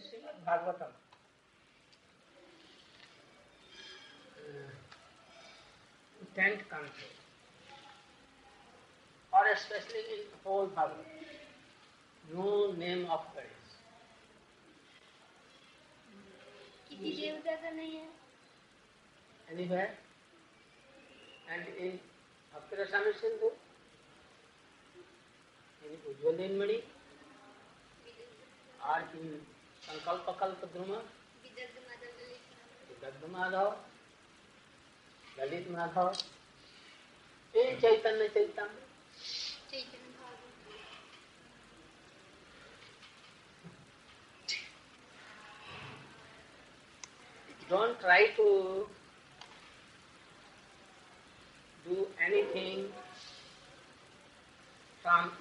Srimad Bhagavatam, in 10th canto, or especially in whole Bhagavatam, no name of God is. किसी देवता का नहीं है. Anywhere? And in Bhakti Rasamrita Sindhu, in Ujjwalin Mani, or in Sankalpa Kalpa Dhruma, Vidagdha Madhav, Lalit Madhav, in Chaitanya Chaitamrita. Don't try to do anything from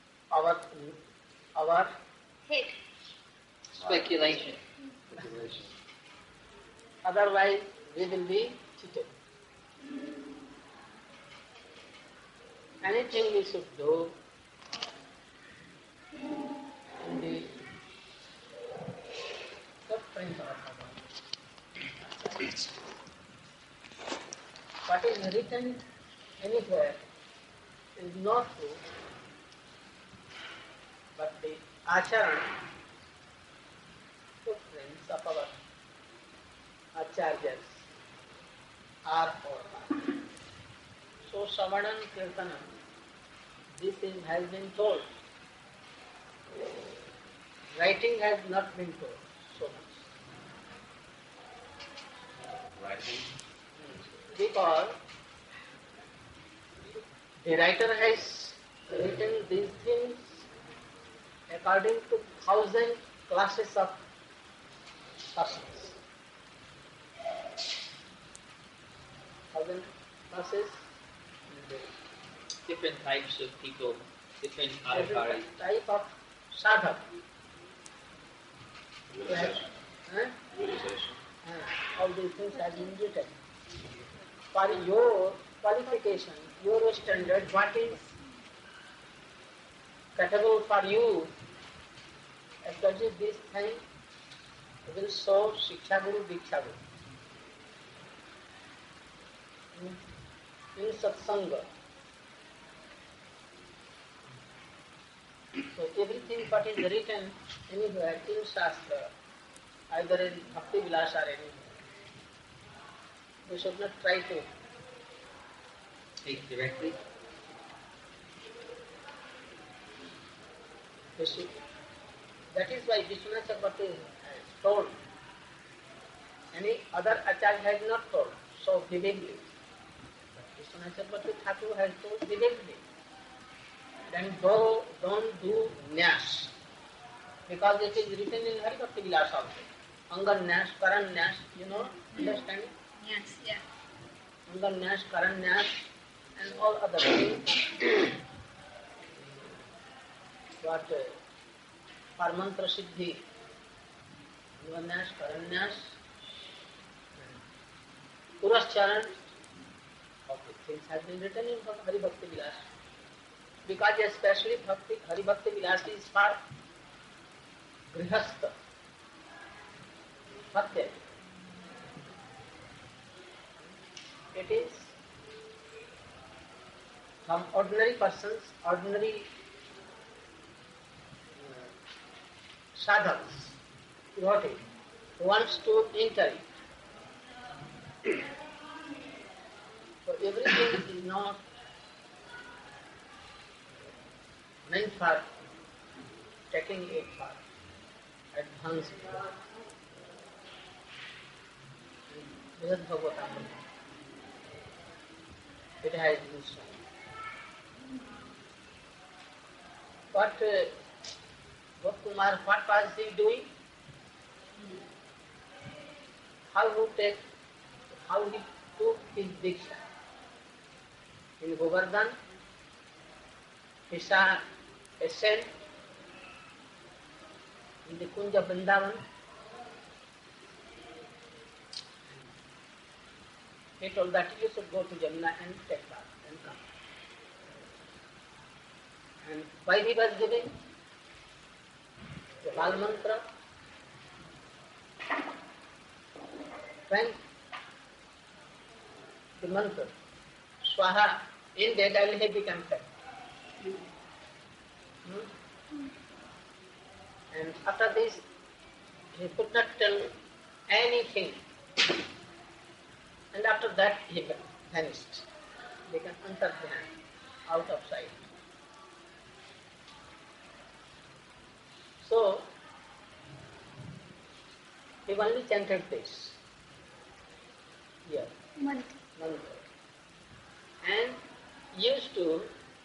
our head. Speculation. Otherwise we will be cheated. Anything we should do in the footprint of Bhagavan. What is written anywhere is not true, but the acharan, footprints of our acharyas are for us. So Savanan Kirtanam, this thing has been told. Writing has not been told so much. Writing? Because the writer has written these things according to 1,000 classes of persons. 1,000 classes, Different types of people, different adhikaris. type of sadhak. Realization. Huh? Realization. All these things have been written. For your qualification, your standard, what is suitable for you, especially this thing will show Shiksha Guru, Diksha Guru. In satsanga. So everything what is written anywhere in Shastra, either in Bhakti Vilas or anywhere, we should not try to Take directly. That is why Vishwanath Chakravarti has told. Any other Acharya has not told so vividly. But Vishwanath Chakravarti Thakur has told vividly. Then don't do Nyas. Because it is written in Hari Bhakti Vilas also. Angan Nyas, Karan Nyas, you know, understand? Yes, yeah. Angan Nyas, Karan Nyas, and all other things. But for mantra siddhi, Angan Nyas, Karan Nyas, Purascharan, all these things have been written in Hari Bhakti Vilas. Because especially Hari Bhakti Vilas is for Grihastha. What there? It is from ordinary persons, ordinary sadhaks, devotee, who wants to enter it. So everything is not meant for taking it for advanced. Brihad Bhagavatam, it has been shown. But Kumar, what was he doing? How he took his diksha. In Govardhan, he saw a saint in the Kunja Vrindavan. He told that you should go to Jamuna and take bath and come. And why he was giving the Bal Mantra when the mantra Swaha in that only he become fat. And after this, he could not tell anything. And after that, he vanished. Became Antardhyan, out of sight. So, he only chanted this. Here, Mantra. mantra. And used to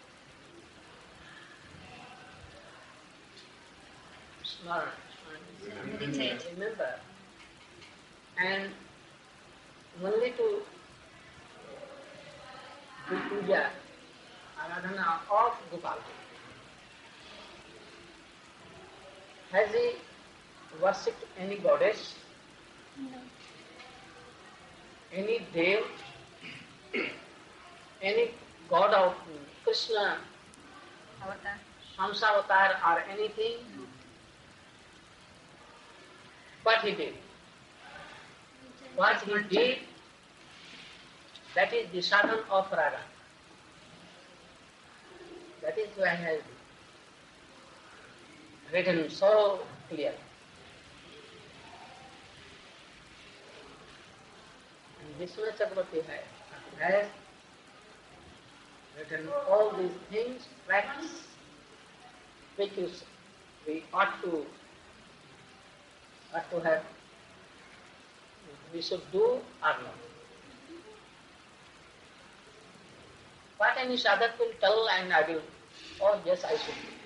Meditate. remember, and only to do puja, aradhana of Gopal. Has he worshipped any goddess, No. any dev, any god of Krishna, Avatar. Samsavatar or anything? What he did? What he did, that is the sadhana of raga. That is why he has written so clearly. And Vishnu Chakravarti has written all these things, facts, which we ought to have, we should do or not. What any sadhak will tell and I will, oh yes, I should do.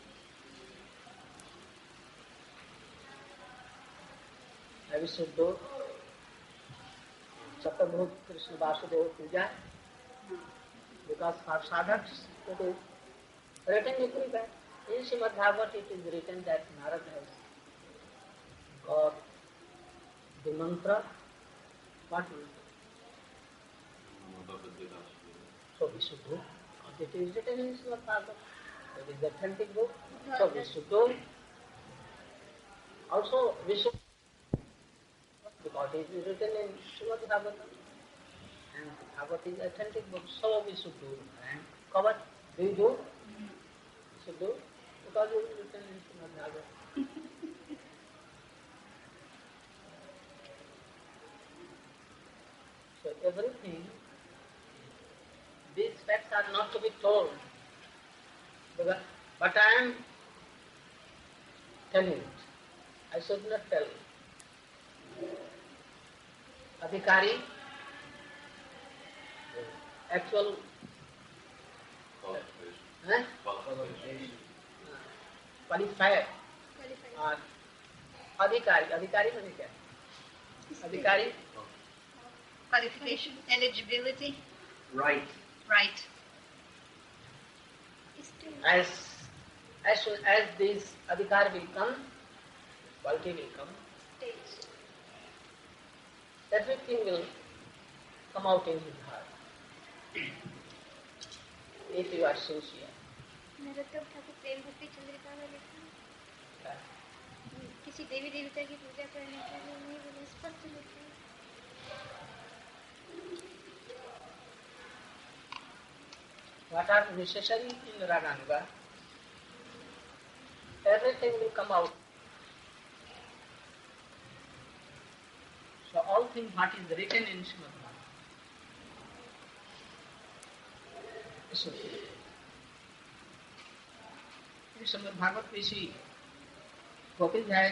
I should do Chaturmukh Krishna Vasudeva Puja, because for sadhaks it is written everywhere. In Srimad Bhagavad it is written that Narad has got the mantra, what mantra? So we should do. It is written in Srimad Bhagavad. It is the authentic book. So we should do. Also we should, because it is written in Srimad Bhagavad. And Bhagavad is authentic book, so we should do. And cover, do you do? We should do, because it is written in Srimad Bhagavad. So everything, these facts are not to be told, but I am telling it. I should not tell. Adhikari, actual qualifier or adhikari. Adhikari means what? Adhikari, Qualification, eligibility, Right. right. as soon as this adhikar will come, quality will come, everything will come out in his heart. If you are sincere. Narottam Thakur प्रेम भक्ति चंद्रिका में लिखा है, किसी देवी देवता की पूजा करने के लिए नहीं बोले, स्पष्ट लिखा है. What are necessary in Raganuga? Everything will come out. So all things what is written in Srimad Bhagavatam. In Srimad Bhagavatam we see Gopis had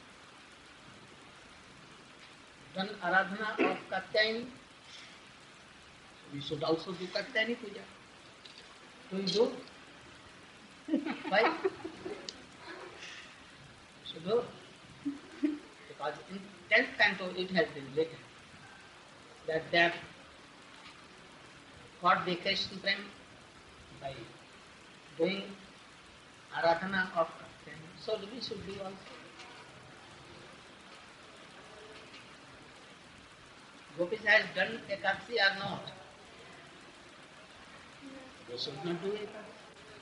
done Aradhana of Katyayani. We should also do Katyayani Puja. Do you do? Why? So do. Because in 10th canto it has been written that got the Krishna Prem by doing Aradhana of Katyayani. So we should do also. Gopis has done Ekadasi or not? We should not do Ekadasi.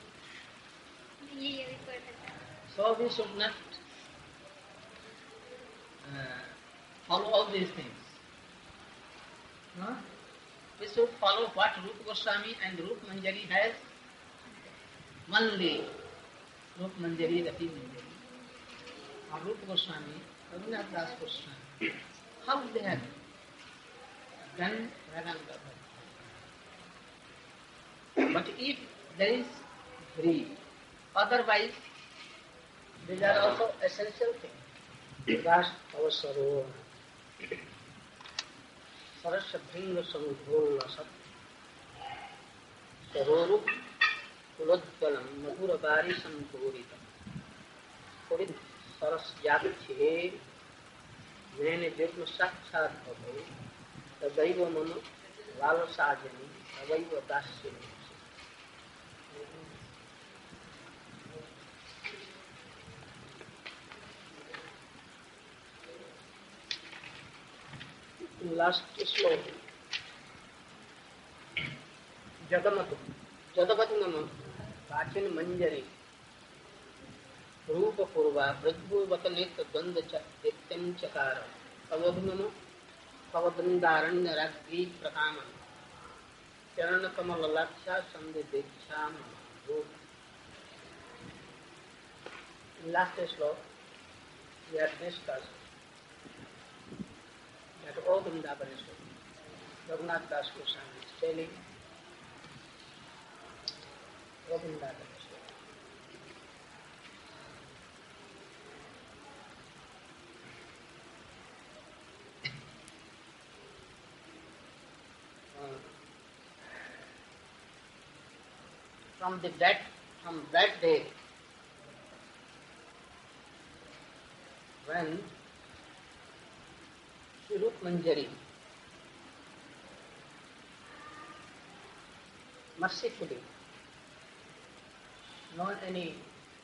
ये required है. So we should not follow all these things. Huh? We should follow what Rupa Goswami and Rup Manjari has. Only Rup Manjari, Rati Manjari. Or Rupa Goswami, Raghunath Das Goswami. How they have done Ragananda Bhakti. But if there is greed, otherwise these are also essential things. Ras avasaro sarasya bhinga samudhola sat saroru kulodvalam madhura bari sampurita purit saras yadchhe nene dirma sakshat bhavo tadaiva mama lalasajani tadaiva dasyani. Last sloka. Jagamatu. Jadavatu nama. Vachin manjari. Rupa purva. Vrajbu vataneta dvanda nityam chakara. Pavadunama. Pavadandaranya ragri prakamam. Charana kamala laksha sandhi deksham. Last sloka. We have discussed that all Vrindavan Raghunath Das Goswami is telling all Vrindavan. From that day when Sri Rup Manjari mercifully, not any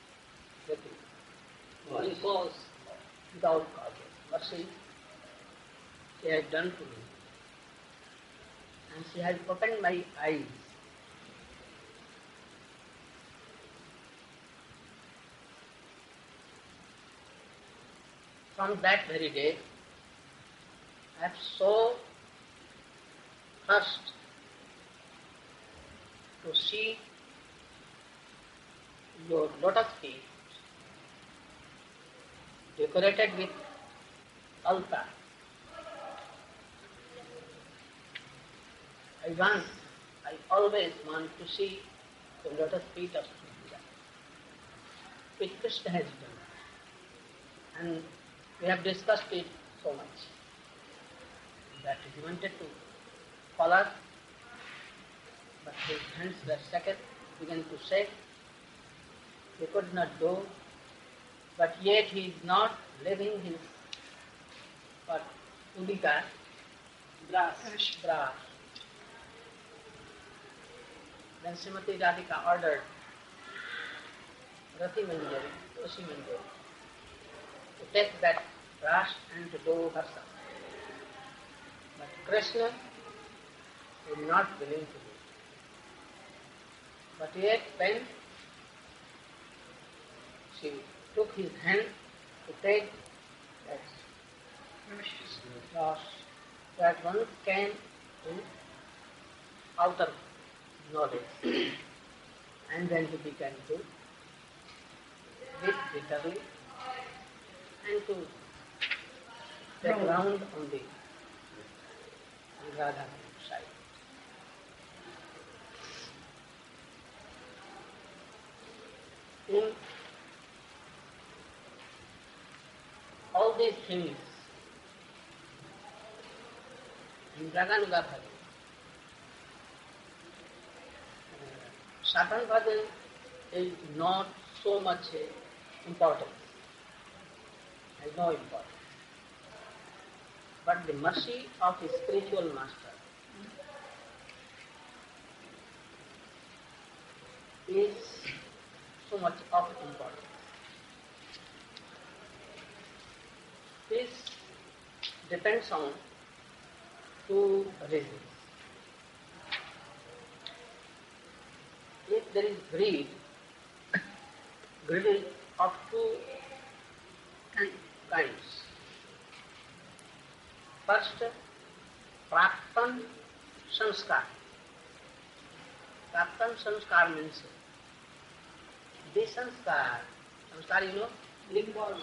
cause, without cause, mercy she has done to me, and she has opened my eyes. From that very day, I have so thirst to see your lotus feet decorated with altar. I always want to see the lotus feet of Buddha, which Krishna has done. And we have discussed it so much that he wanted to follow, but his hands were shaken, began to shake. He could not do, but yet he is not leaving his udika, brass. Then Srimati Radhika ordered Rati Manjari, Tusi Manjari, to take that brass and to do herself. But Krishna is not willing to do. But yet when she took his hand to take that brass, that one came to outer knowledge, and then he began to beat bitterly and to take round on the Radha side. In all these things, in Raganuga Bhajan, Sadhana Bhajan is not so much important, has no importance. But the mercy of a spiritual master is so much of importance. This depends on two reasons. If there is greed, greed is of two kinds. First, praptan sanskar. Praptam sanskar means this sanskar. Sanskar, you know, Impression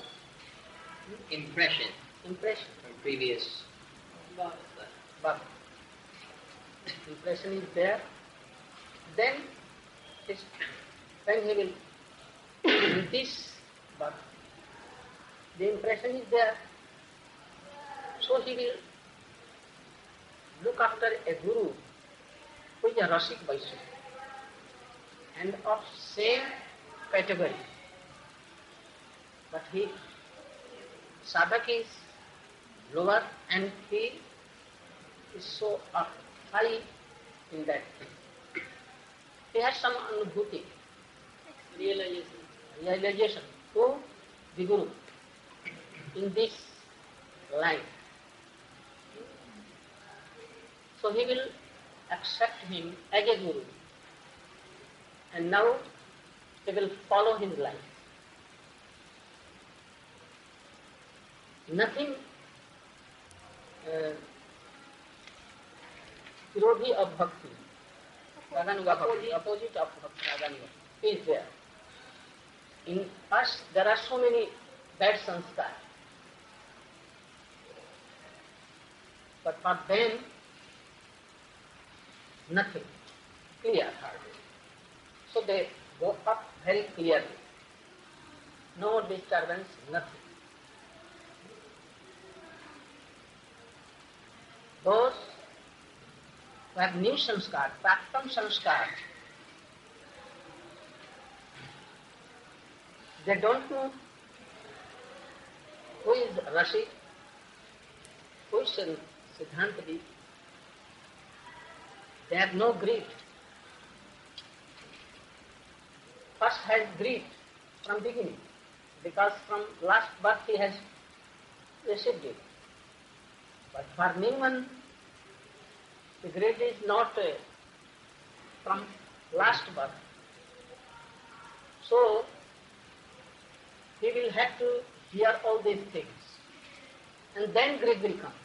impression. from previous But impression is there. Then when he will in this birth, the impression is there. So he will look after a guru who is a Rasik Vaishnava and of same category. But he, sadhak is lower and he is so up high in that thing. He has some anubhuti, realization to the guru in this line. So he will accept him as a guru and now he will follow his life. Nothing virodhi of bhakti, raganuga bhakti, opposite of bhakti, raganuga, is there. In us there are so many bad sanskar. But for them, nothing, clear hardly. So they go up very clearly. No disturbance, nothing. Those who have new sanskar, praptam sanskar, they don't know who is Rasik, who is Siddhantadi. They have no greed. First has greed from beginning, because from last birth he has received it. But for new one, the greed is not from last birth. So he will have to hear all these things, and then greed will come.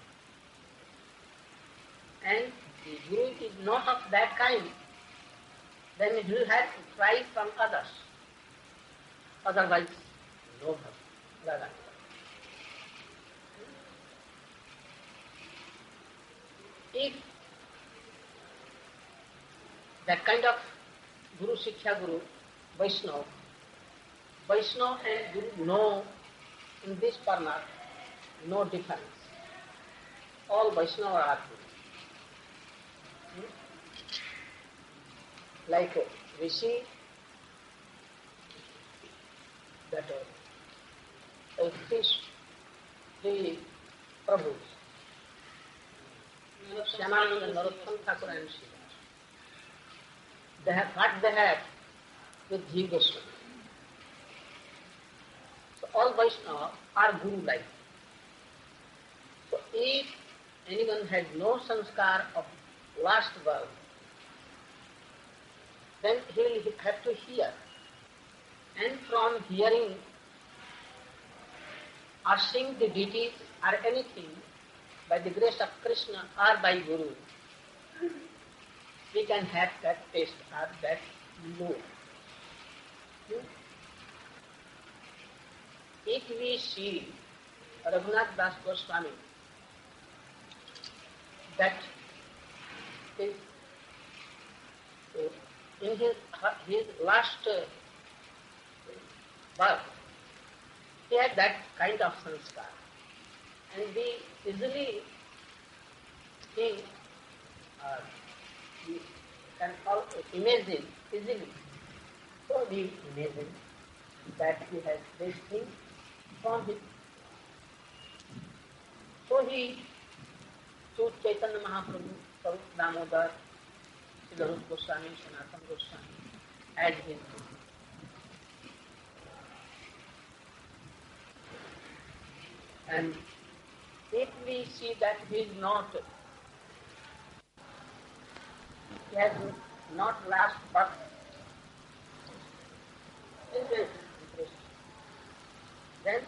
And the guru is not of that kind, then he will have to try from others. Otherwise, no bhakti. If that kind of Guru, Shiksha Guru, Vaishnava and Guru know in this parna no difference. All Vaishnava are Guru. Like we see that three Prabhus, Shyamananda, Narottam Thakur and Sridhar. They have what they had with Jiva Goswami. So all Vaishnava are Guru-like. So if anyone had no sanskar of last birth, then he will have to hear. And from hearing or seeing the deities or anything by the grace of Krishna or by Guru, we can have that taste or that know. If we see Raghunath Das Goswami, that is, in his last birth, he had that kind of sanskar. And we easily think, we can imagine easily. So we imagine that he has this thing from him. So he chose Chaitanya Mahaprabhu, Sarup Damodar, Sridhar Goswami, Sanatana Goswami as his guru. And if we see that he has not last birth, then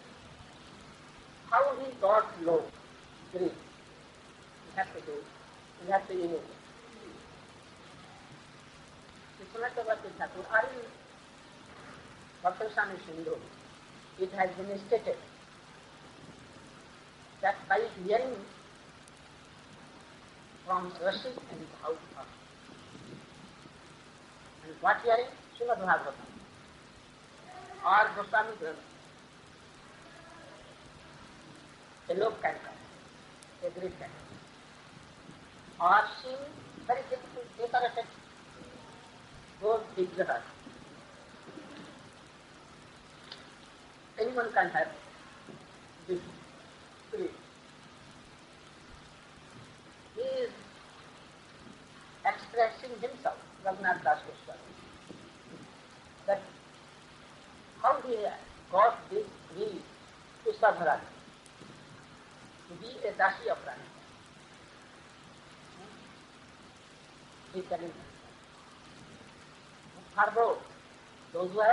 how he got low, greed? We have to do You have to remove it. Vishwanath Chakravarti Thakur are in Bhakti-Swami Sindhu. It has been stated that by hearing from Rashid and Bhagavatam, and what hearing? Srimad Bhagavatam or Goswami Granth, a lok canto, a great canto, or seeing very difficult decorated those vigrahas. Anyone can have this spirit. He is expressing himself, Raghunath Das Goswami, that how he got this will to serve Radha, to be a Dasi of Radha. He is telling for those who have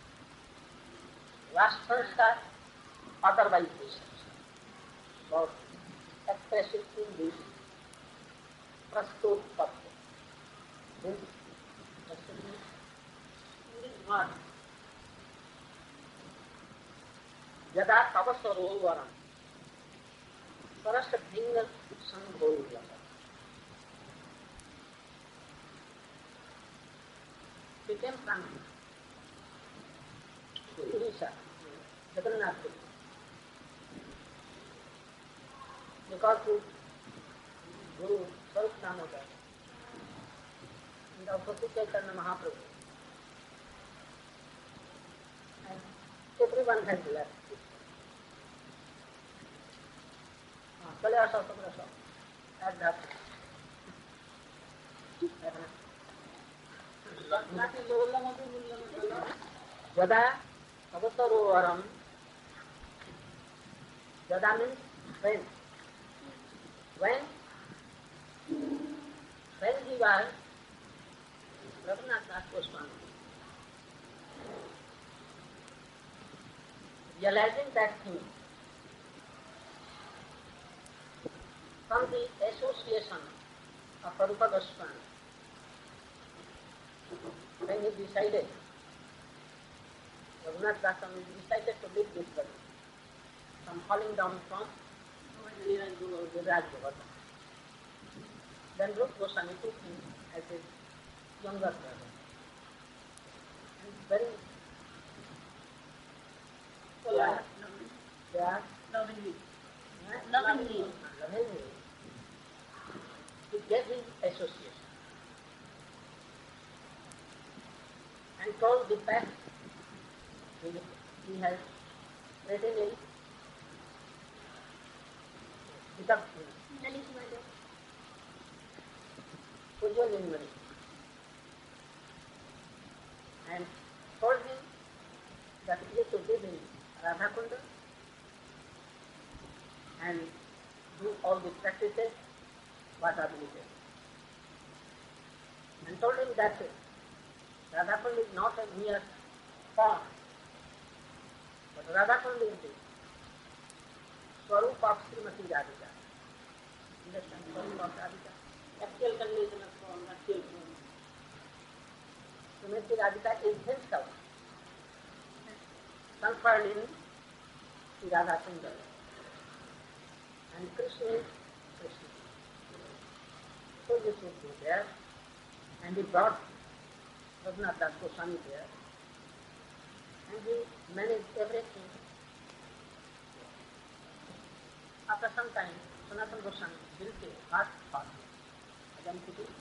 last sanskar, otherwise this sanskar. So, expressing in this prastut pattva. This one. Yada tavasarovaram sarasa bhinga sambhoyam. Became from Odisha, Jagannath Puri. Because to Guru Swarup Damodar and also to Chaitanya Mahaprabhu. And everyone has left. चले आओ सब at that. Yada avasarovaram. Yada means when. When he was Raghunath Das Goswami realizing that thing from the association of Rupa Goswami, when he decided, Raghunath Das Goswami decided to leave this body from falling down from Viraj Govardhan. Then Rupa Goswami took him as his younger brother. And very lovingly, he gave his association and told the fact he has written in Gita Pujanjali and told him that he is to live in Radhakunda and do all the practices what are needed. And told him that Radhakunda is not a mere form, but Radhakunda is the Swarup of Srimati Radhika. Understand? Swarup of Radhika. Actual condition of form, actual form. Srimati Radhika is himself conferred in Sri Radha Sundar. And Krishna is Krishna. So this would be there. And he brought Raghunath Das Goswami there. And he managed everything. After some time, Sanatana Goswami built a heart for him,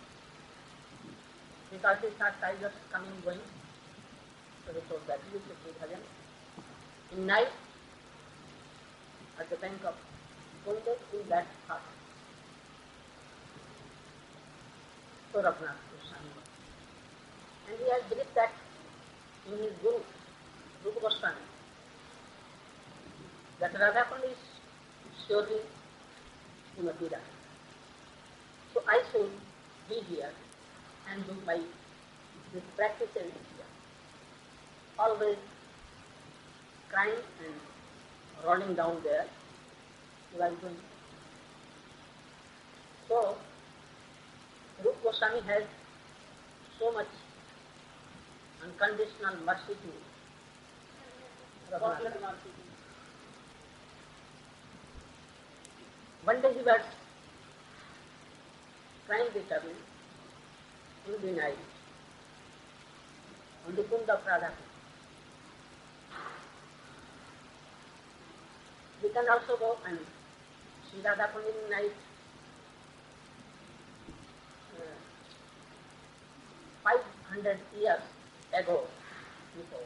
because he saw tigers coming going. So he told that you should do bhajan. In night, at the bank of Kunde, in that heart. So Raghunath Goswami. And he has believed that in his Guru, Rupa Goswami, that Radhakund is surely Srimati Radha. So I should be here and do my this practice here. Always crying and rolling down there. So I was going. So Goswami has so much unconditional mercy to Raghunath. One day he was crying bitterly in the night on the Kund of Radha. We can also go and see Radha Kund in the night. 500 years ago, before.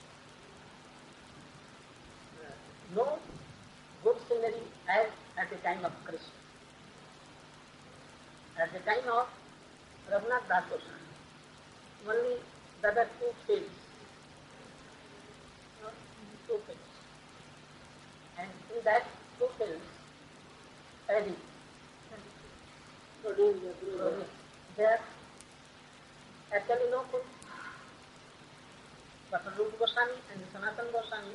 No good scenery as at the time of Krishna. At the time of Raghunath Das Goswami, only there were two fields. Two fields. And in that two fields, paddy produced. There actually no food. But Rupa Goswami and Sanatana Goswami,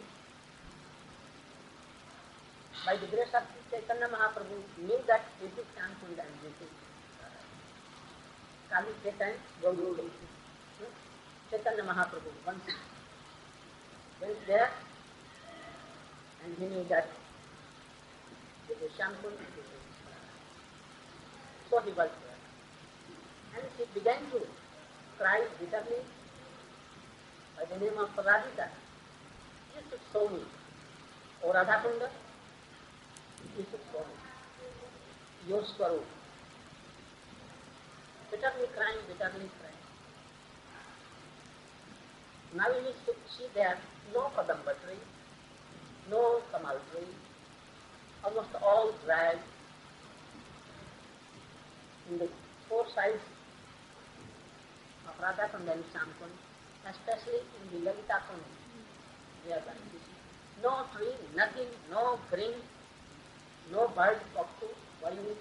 by the grace of Chaitanya Mahaprabhu, knew that this is Shyamkund and this is Kali Chaitanya Gauru. Chaitanya Mahaprabhu once went there and he knew that this is Shyamkund and this is so he was there. And he began to cry bitterly by the name of Radhika. You should show me. O Radhakunda, you should show me. Your Swarup. Bitterly crying, bitterly crying. Now you should see there no Kadamba tree, no Kamal tree, almost all dry. In the four sides of Radhakund and Shyamkund, especially in the Lalita Kund, we are going to see no tree, nothing, no green, no bird, cockatoo, violet.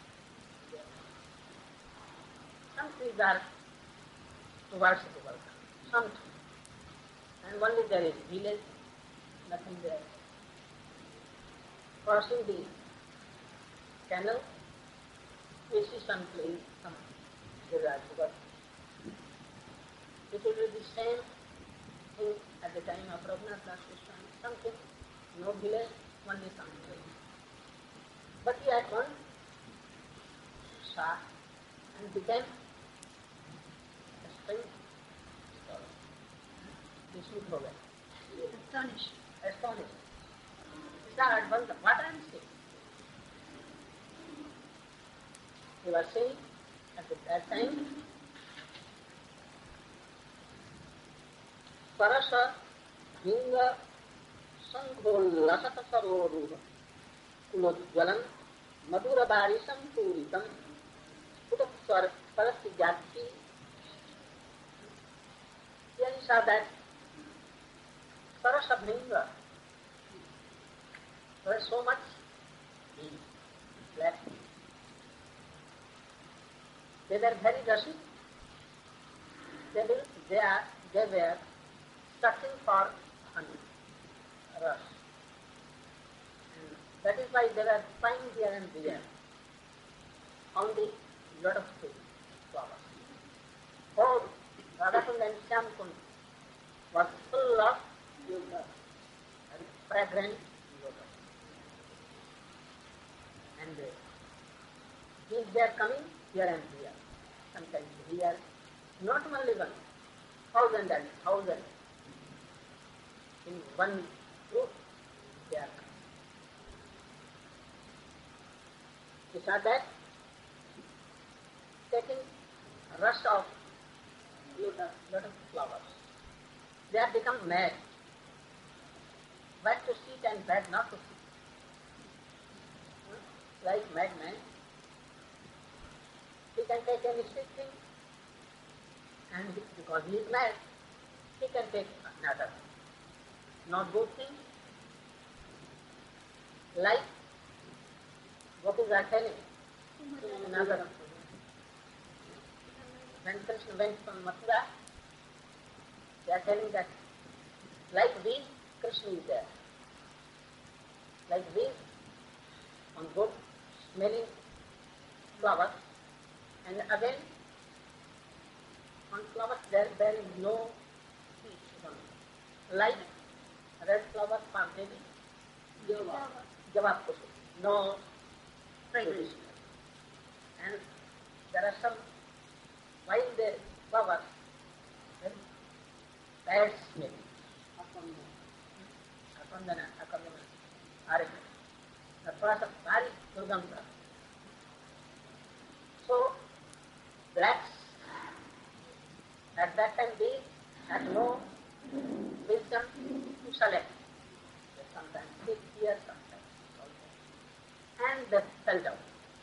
Some trees are towards the world, some trees. And only there is village, nothing there. Crossing the canal, we see some trees, some desert, but it will be the same thing at the time of Raghunath Das Goswami. Something, no village, only some trees. But he had one saw and became a spring scholar. Vishnu Bhogan. Astonished. Astonished. He saw at once what I am seeing. He was saying at that time, Sarasa Hinga Sangholasata Saroruha Kulojwalan Madhura Barisam Puritam Putakswar Parasti Jati. Here he saw that Sarasa Bhinga was so much in black. They were very rushy. They were searching for honey, rush. And that is why they were flying here and there on the lot of flowers. All Radhakund and Shyamkund was full of yoga and fragrant yoga. And these were coming here and here. Sometimes here, not only one, thousand and thousand in one group they are coming. You saw that? Taking a rush of lot of flowers. They have become mad. Bad to sit and bad not to sit. Like madman. He can take any sweet thing, and because he is mad, he can take another not good thing. Like gopis are telling another. When Krishna went from Mathura, they are telling that like bees, Krishna is there. Like bees on good smelling flowers. And again, On flowers there is no peach. Like red flower for baby, Jawab Kusum. No fragrance. And there are some wild flowers, bad smell. Akandana, Arik. The process very Durganda. So blacks at that time they had no wisdom to select. Sometimes sit here, sometimes also. And they fell down.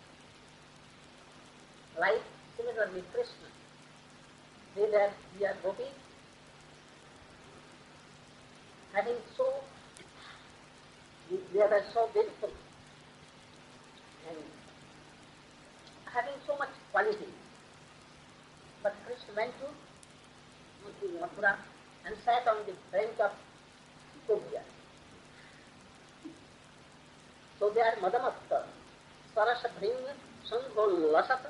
Like similarly Krishna. We are gopis, having they were so beautiful and having so much quality. But Krishna went to Mathura and sat on the brink of Kubja. So they are Madamatta, Sarasa Bhringa, Sangho Lasata,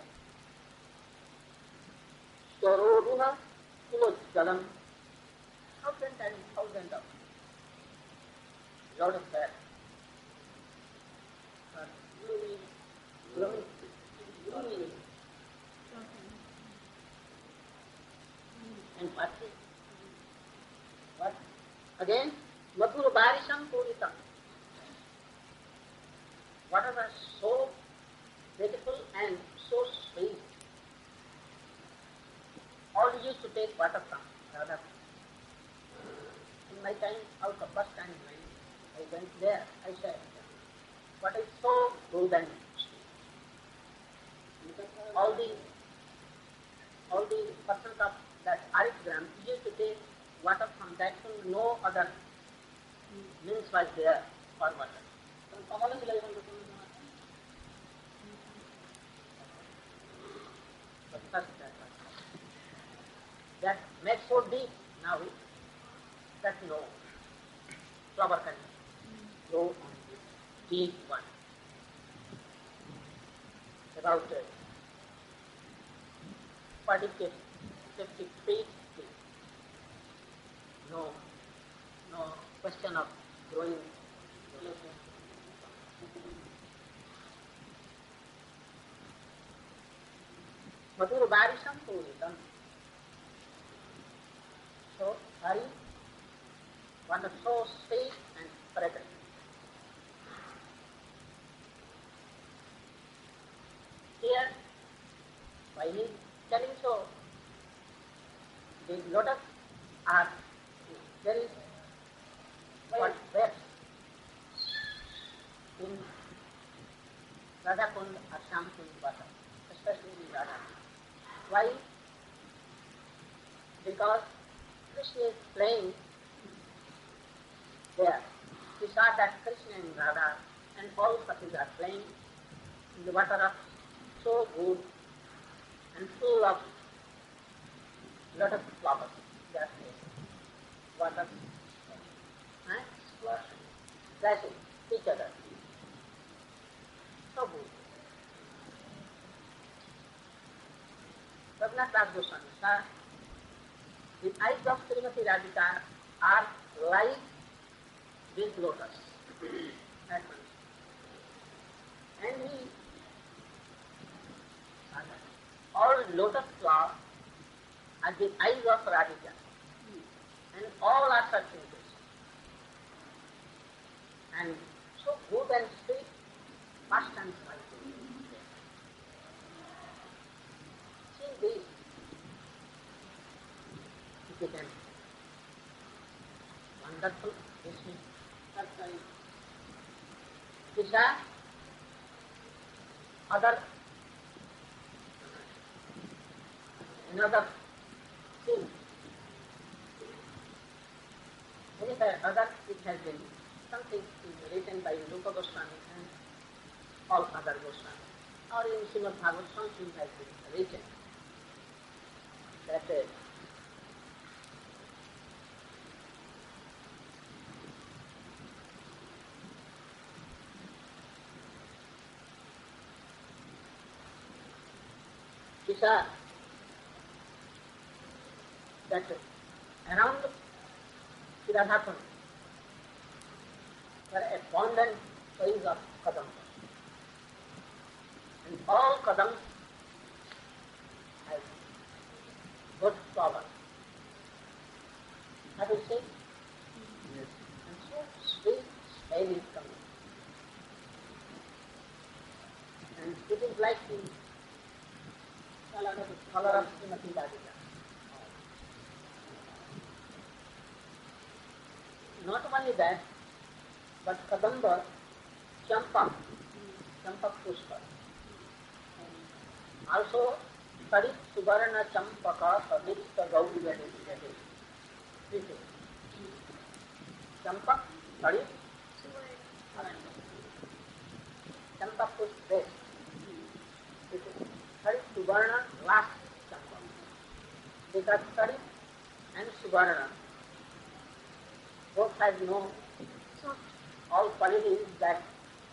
Swaroruha, Kulojjalam, thousand of lot of that. Glowing, and Pati. What? Again, Madhur Barisham Puritam. Whatever so beautiful and so sweet. All used to take water from Radha. In my time, out of first time, I went there. I said, what is so good and sweet? All the persons of that Arigram used to take water from that one. No other means was there for water. But first that makes so deep now that no flower can grow on this deep one. About 50 feet deep. No question of growing. Madhur Barisham Puritam. So, Hari, one of so sweet and fragrant. Here, by his telling so, the lotus are, there is what wet in Radha Kund or Sham Kund water, especially in Radha. Why? Because Krishna is playing there. We saw that Krishna and Radha and all Satis are playing in the water of so good and full of lot of flowers. That is water splashing each other. So good. Raghunath Das Goswami said, the eyes of Srimati Radhika are like this lotus. And he all lotus flowers are the eyes of Radhika. And all are searching this. And so good and sweet, fast and smiling. See this. It became wonderful. These are another thing. Other it has been something written by Rupa Goswami and all other Goswami. Or in Srimad Bhagavad something has been written that these are that around Siddhartha were abundant trees of kadam. And all kadams have good flowers. Have you seen? Yes. And so sweet smell is coming. And it is like the color of Srimati Radhika. Not only that, but Kadamba, Champak Pushpa. Also, Tarit Subarna Champaka Sadista Gauri Gade. Champak, Tarit, Champak Pushpa. Tarit Subarna last Champak. Because Tarit and Subarna both have no all qualities that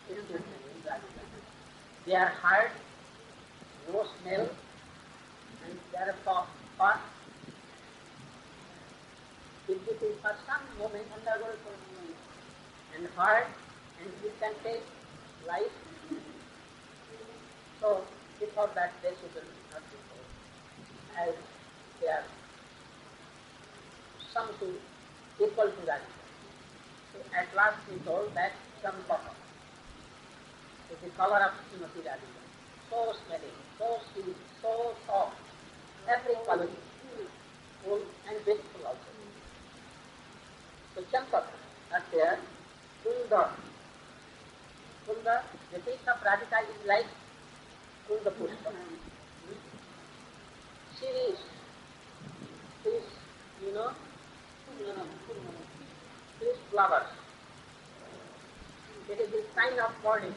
they are hard, no smell, and they are soft. If it is for some moment undergo and hard, and you can take life, so we thought that they should not be so, as they are some to equal to that. So at last we told that Champaka is the color of Srimati Radhika. So smelling, so sweet, so soft, every quality, full and beautiful also. So Champaka are there. Kunda, the face of Radhika is like Kunda Pushpa. Shiris, you know, these flowers. It is the sign of morning.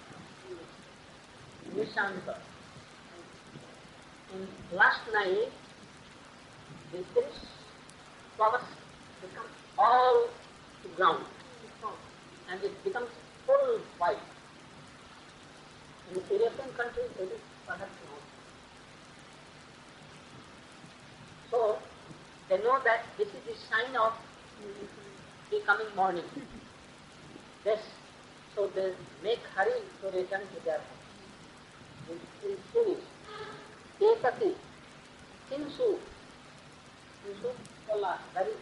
Nishanta. In last night, these flowers become all to ground, and it becomes full white. In the European countries, it is perhaps not. So they know that this is the sign of becoming morning. Yes, so they make hurry to return to their home. In series, Ekati, Kinsu, Kola, very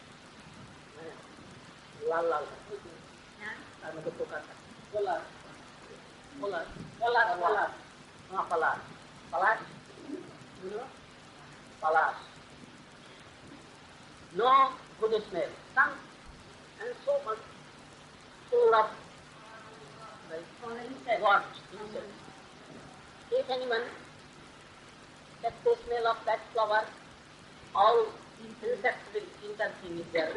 lal. I'm going to put Kola, Palas, you know, Palas. No good smell. Some and so much full of what? If anyone gets the smell of that flower, all insects will intervene with there.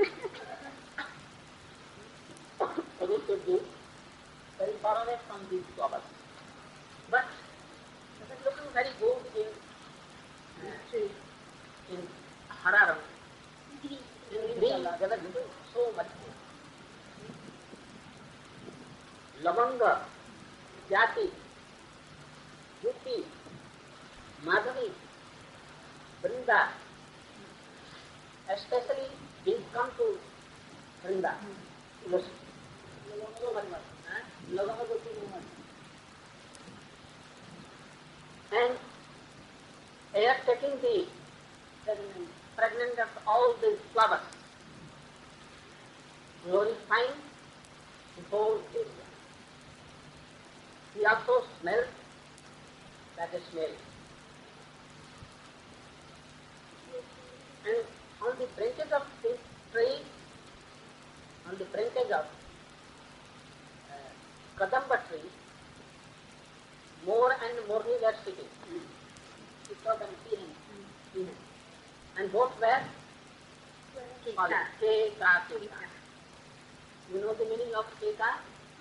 So we should be very far away from these flowers. But it is looking very good in Hararang. Green, so much. Lavanga, Jati, Juti, Madhavi, Vrinda, especially these come to Vrinda. And they are taking the pregnant of all these flowers, glorifying the whole area. He also smelled that smell. And on the branches of this tree, on the branches of Kadamba tree, more and more were sitting. We saw them peering. And both were Keka. You know the meaning of Keka?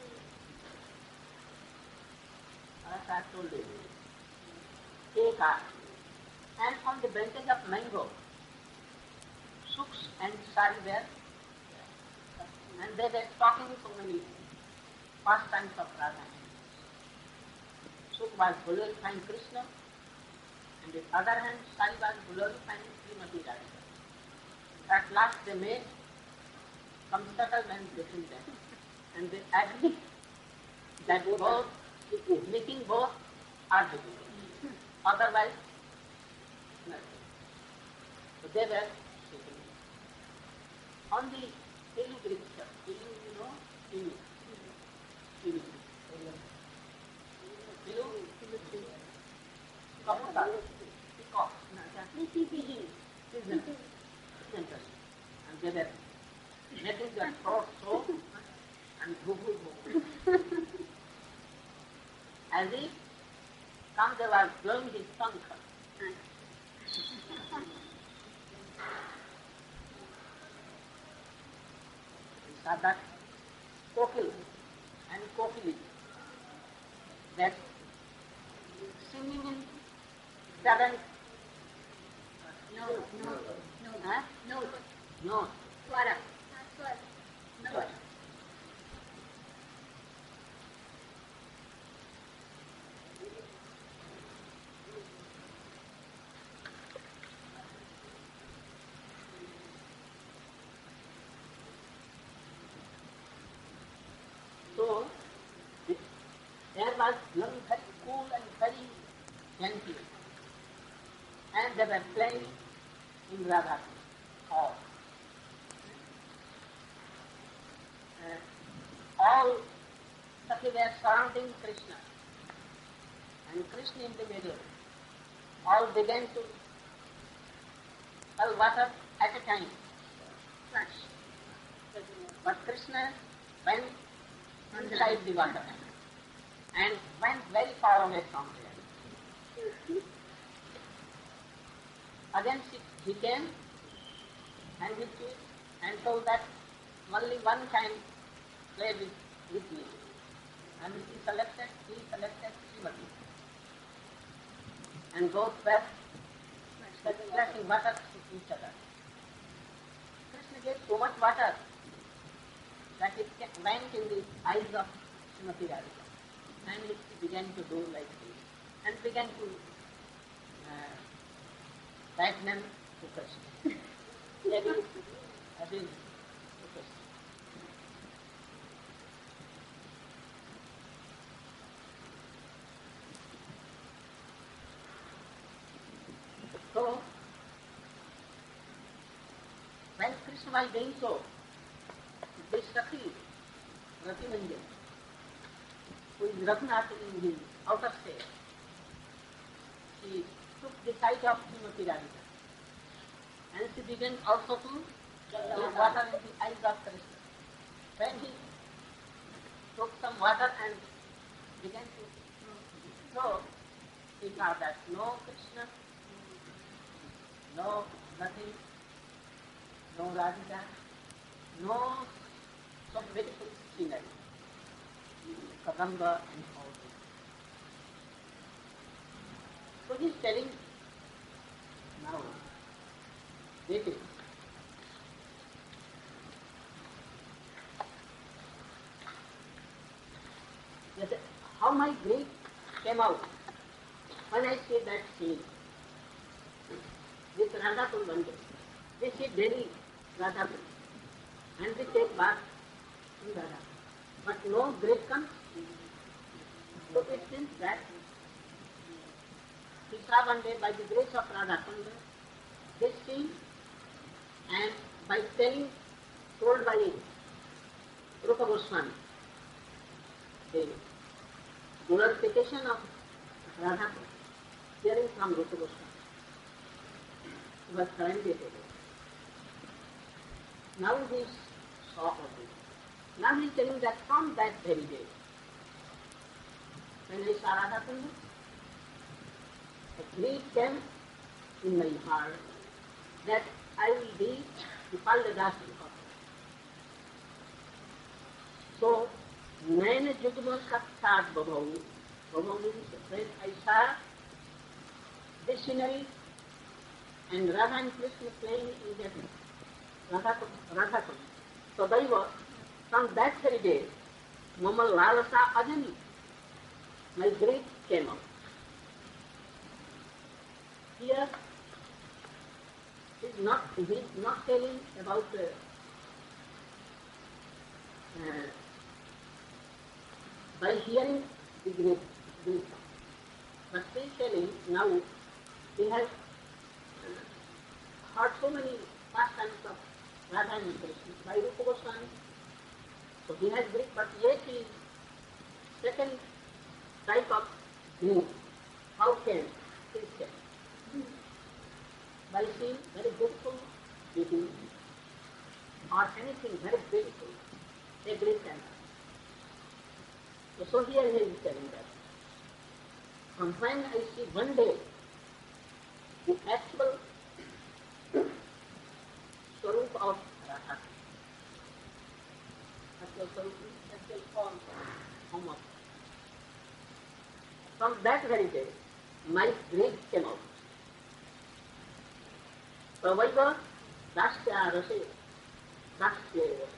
As I told you. Keka. And on the branches of mango, Suks and Sari were, and they were talking so many pastimes of Radha. Suk was glorifying Krishna, and on the other hand, Sari was glorifying Srimati Radhika. At last they made some settlement between them, and they agreed that both, meeting both are difficult. Otherwise, nothing. So they were sitting on the Ilu Vriksha. Ilu, you know? Ilu. Ilu. Ilu? Kaputa. Peacock. Pigeon. And they were making their throat so and boo. As if Kamdev was blowing his tongue. So that Kokil and Kokili, that singing in seven no. Swara. No. So, the air was blowing very cool and very gently. And they were playing in Radha hall. All Sakhi were surrounding Krishna. And Krishna in the middle. All began to well water at a time. But Krishna went inside the water and went very far away from there. Again he came and told that only one can play with me. And he selected Srimati. And both were splashing water to each other. Krishna gave so much water that it went in the eyes of Srimati Radhika. And he began to do like this. And began to back them to Krishna. Again to Krishna. So, when Krishna was doing so, this Sakhi, Rati Manjan, who is Raghunath in the outer state, she took the sight of Srimati Radhika and she began also to give water in the eyes of Krishna. When he took some water and began to throw, he saw that no Krishna, no nothing, no Radhika, no so beautiful scenery, Kadamba and all this. So he is telling now, wait it. How my grief came out when I see that scene. This Radhakund one day, they see daily Radhakund and they take bath in Radha. But no grief comes. So it seems that he saw one day by the grace of Radhakund this scene, and by told by Rupa Goswami, the glorification of Radhakund, hearing from Rupa Goswami, was 7 days ago. Now he saw of it. Now he is telling that from that very day, when I saw Radhakund, a grief came in my heart that I will be the Paldadas of. So, मैंने जुगम साक्षात बभाऊ means I saw the scenery and Radha and Krishna playing in that Radhakund. So from that very day, Mama Lalasa Ajani, my grief came out. Here is not telling about by hearing the great song. But he is telling now he has heard so many pastimes of Radha and Krishna by Rupa Goswami. So he has Greek, but yet he is second type of Greek. How can he say? By seeing very beautiful beauty or anything very beautiful, a Greek can. So here he is telling that. From when I see one day the actual Swarup of Radha, actual form of. From that very day, my Greek came out. Pravaiva Dasya Rase Dasya Rase.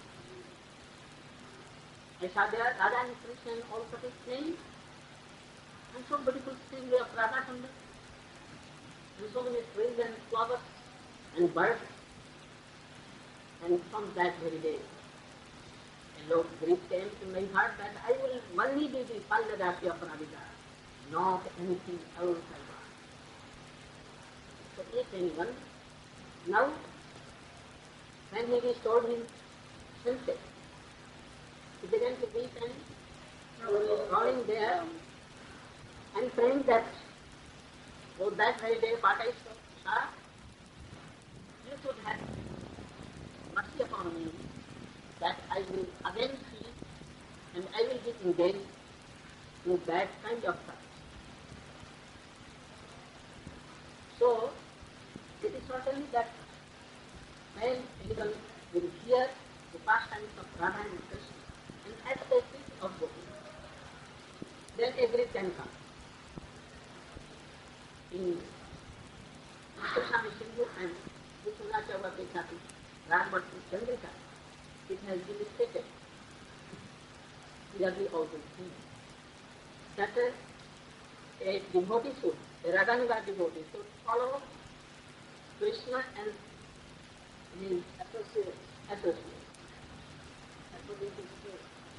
I saw there Radha and Krishna and all participating, and so beautiful scenery of Radha Kunda, and so many trees and flowers and birds. And from that very day, a Lord Greek came to my heart that I will only be the Palladasi of Radhika, not anything else I want. So if anyone, now, when he restored him senses, he began to weep and rolling there and praying that, oh, that very day what I saw, you should have mercy upon me, that I will again see and I will get engaged in that kind of thought. So, it is not only that when anyone will hear the pastimes of Radha and Krishna and especially of Gopi, then a Greek can come. In Krishna Sindhu and Vishwanath Chakravarti Raghavati Chandrika, it has been stated clearly also that a devotee should, a Raganuga devotee should follow Krishna and his associates. That's what it is.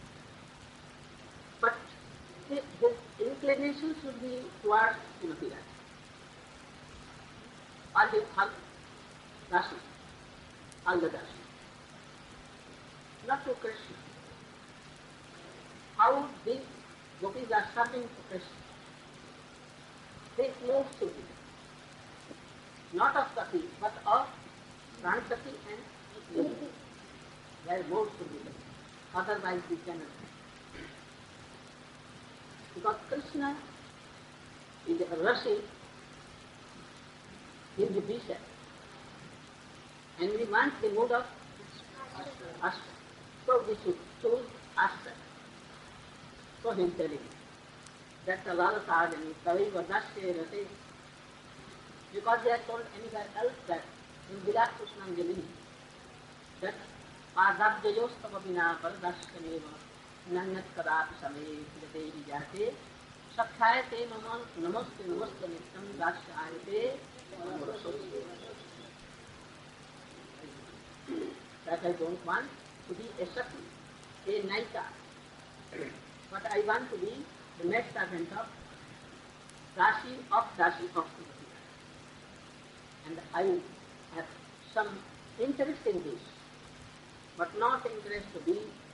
But his inclination should be towards Srimati Radha. Or his Hal Rasi, Algadasi. Not to Krishna. How these gopis are serving to Krishna. This moves to be not of Sati, but of Pranasati and Yogi. There moves to be. Otherwise we cannot. Because Krishna is a Rasi, he is the Bisha. And we want the mood of Astra. So we should choose Astra. So he is telling that the Lala Sadhani, Tavaiva Dasya Rase, because they are told anywhere else that in Virat Krishnanjali, that Padabjayostava Vina Paradasyaneva Nanyat Kadapi Same Jate Vijate Sakhayate Maman Namaste Namaste Nityam Dasyayate that I don't want to be a Sati, a Naika, but I want to be the next servant of Dashi of Srimati. And I have some interest in this, but not interest to be